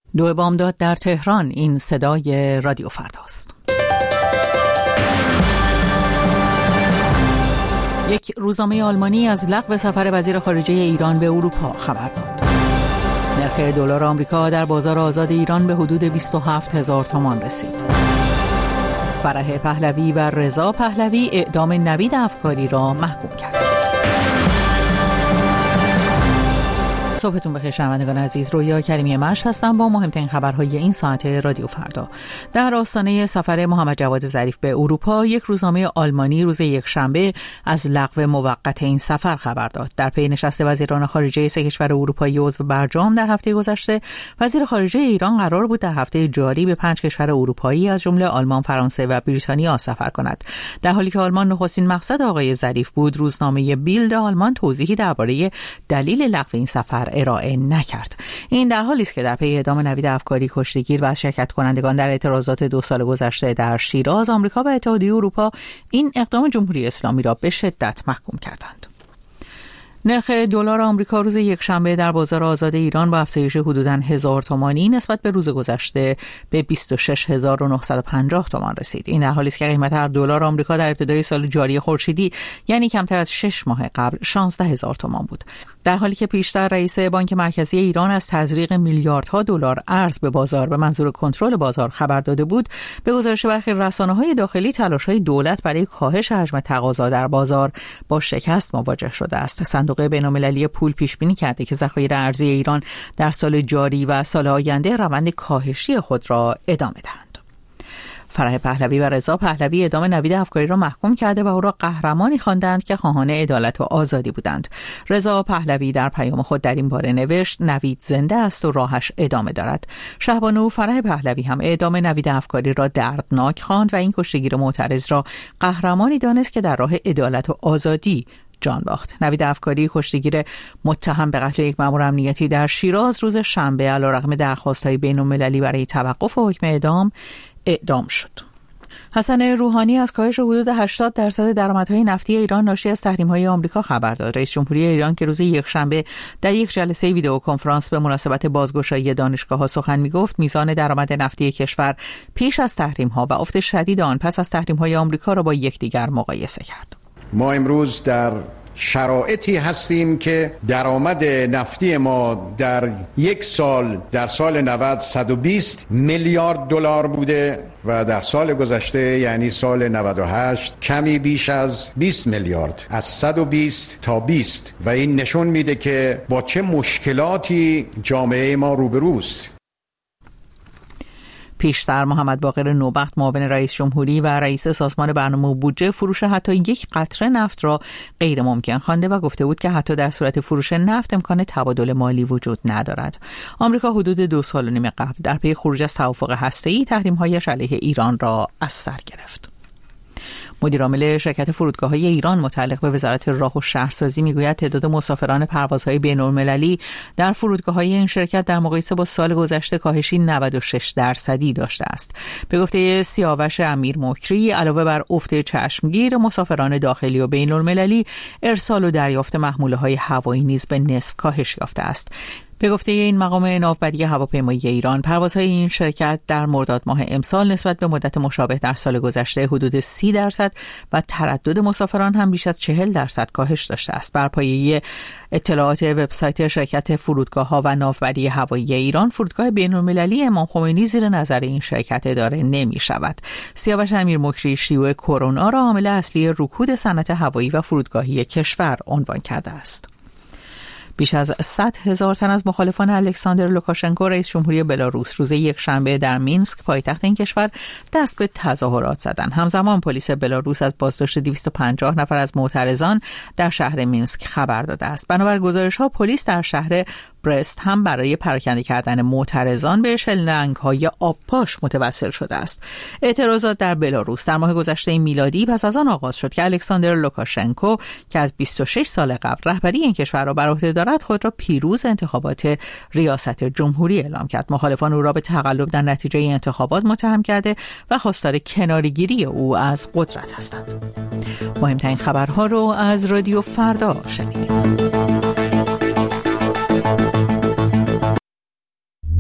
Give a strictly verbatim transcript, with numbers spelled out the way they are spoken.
دو بامداد در تهران. این صدای رادیو فرداست. یک روزنامه آلمانی از لغو سفر وزیر خارجه ایران به اروپا خبر داد. نرخ دلار آمریکا در بازار آزاد ایران به حدود بیست و هفت هزار تومان رسید. فرح پهلوی و رضا پهلوی اعدام نوید افکاری را محکوم کرد. صبحتون بخیر شنوندگان عزیز، رویا کریمی مشت هستم با مهمترین خبرهای این ساعت رادیو فردا. در آستانه سفر محمد جواد ظریف به اروپا، یک روزنامه آلمانی روز یکشنبه از لغو موقت این سفر خبر داد. در پی نشست وزیران خارجه سه کشور اروپایی عضو برجام در هفته گذشته، وزیر خارجه ایران قرار بود در هفته جاری به پنج کشور اروپایی از جمله آلمان، فرانسه و بریتانیا سفر کند. در حالی که آلمان نخستین مقصد آقای ظریف بود، روزنامه بیلد آلمان توضیحی درباره دلیل لغو این سفر ارائه نکرد. این در حالی است که در پی اعدام نوید افکاری کشتیگیر و شرکت کنندگان در اعتراضات دو سال گذشته در شیراز، آمریکا و اتحادیه اروپا این اقدام جمهوری اسلامی را به شدت محکوم کردند. نرخ دلار آمریکا روز یکشنبه در بازار آزاد ایران با افزایش حدوداً هزار تومانی نسبت به روز گذشته به بیست و شش هزار و نهصد و پنجاه تومان رسید. این در حالی است که قیمت هر دلار آمریکا در ابتدای سال جاری خورشیدی، یعنی کمتر از شش ماه قبل، شانزده هزار تومان بود. در حالی که پیشتر رئیس بانک مرکزی ایران از تزریق میلیاردها دلار ارز به بازار به منظور کنترل بازار خبر داده بود، به گزارش برخی رسانه‌های داخلی تلاش‌های دولت برای کاهش حجم تقاضا در بازار با شکست مواجه شده است. صندوق بین‌المللی پول پیش بینی کرده که ذخایر ارزی ایران در سال جاری و سال آینده روند کاهشی خود را ادامه دهند. فرح پهلوی و رضا پهلوی اعدام نوید افکاری را محکوم کرده و او را قهرمانی خواندند که خواهان عدالت و آزادی بودند. رضا پهلوی در پیام خود در این باره نوشت: نوید زنده است و راهش ادامه دارد. شهبانو فرح پهلوی هم اعدام نوید افکاری را دردناک خواند و این کشتیگیر معترض را قهرمانی دانست که در راه عدالت و آزادی جان باخت. نوید افکاری کشتیگیر متهم به قتل یک مأمور امنیتی در شیراز روز شنبه علیرغم درخواست‌های بین‌المللی برای توقف حکم اعدام اعدام شد. حسن روحانی از کاهش حدود هشتاد درصد درآمدهای نفتی ایران ناشی از تحریم‌های آمریکا خبر داد. رئیس جمهوری ایران که روز یکشنبه در یک جلسه ویدئو کنفرانس به مناسبت بازگشایی دانشگاه‌ها سخن می‌گفت، میزان درآمد نفتی کشور پیش از تحریم‌ها و افت شدید آن پس از تحریم‌های آمریکا را با یکدیگر مقایسه کرد. ما امروز در شرایطی هستیم که درآمد نفتی ما در یک سال در سال نود صد و بیست میلیارد دلار بوده و در سال گذشته یعنی سال نود و هشت کمی بیش از بیست میلیارد، از صد و بیست تا بیست، و این نشون میده که با چه مشکلاتی جامعه ما روبروست. پیشتر محمد باقر نوبخت معاون رئیس جمهوری و رئیس سازمان برنامه و بودجه فروش حتی یک قطره نفت را غیر ممکن خوانده و گفته بود که حتی در صورت فروش نفت امکان تبادل مالی وجود ندارد. آمریکا حدود دو سال و نیم قبل در پی خروج از توافق هسته‌ای تحریم‌هایش علیه ایران را از سر گرفت. مدیر عامل شرکت فرودگاه‌های ایران متعلق به وزارت راه و شهرسازی میگوید تعداد مسافران پروازهای بین‌المللی در فرودگاه‌های این شرکت در مقایسه با سال گذشته کاهشی نود و شش درصدی داشته است. به گفته سیاوش امیر مکری، علاوه بر افت چشمگیر مسافران داخلی و بین‌المللی، ارسال و دریافت محموله‌های هوایی نیز به نصف کاهش یافته است. به گفته این مقام ناوبری هواپیمایی ایران، پروازهای این شرکت در مرداد ماه امسال نسبت به مدت مشابه در سال گذشته حدود سی درصد و تردد مسافران هم بیش از چهل درصد کاهش داشته است. بر پایه اطلاعات وبسایت شرکت فرودگاه‌ها و ناوبری هوایی ایران، فرودگاه بین‌المللی امام خمینی زیر نظر این شرکت اداره نمی‌شود. سیاوش امیر مکری شیوع کرونا را عامل اصلی رکود صنعت هوایی و فرودگاهی کشور عنوان کرده است. بیش از صد هزار تن از مخالفان الکساندر لوکاشنکو رئیس جمهوری بلاروس روز یکشنبه در مینسک پایتخت این کشور دست به تظاهرات زدند. همزمان پلیس بلاروس از بازداشت دویست و پنجاه نفر از معترضان در شهر مینسک خبر داده است. بنابر گزارش‌ها پلیس در شهر برست هم برای پراکنده کردن معترضان به شلنگ‌های آبپاش متوسل شده است. اعتراضات در بلاروس در ماه گذشته میلادی پس از آن آغاز شد که الکساندر لوکاشنکو که از بیست و شش سال قبل رهبری این کشور را بر عهده دارد، خود را پیروز انتخابات ریاست جمهوری اعلام کرد. مخالفان او را به تقلب در نتیجه این انتخابات متهم کرده و خواستار کناره‌گیری او از قدرت هستند. مهمترین خبرها رو از رادیو فردا شنیدید.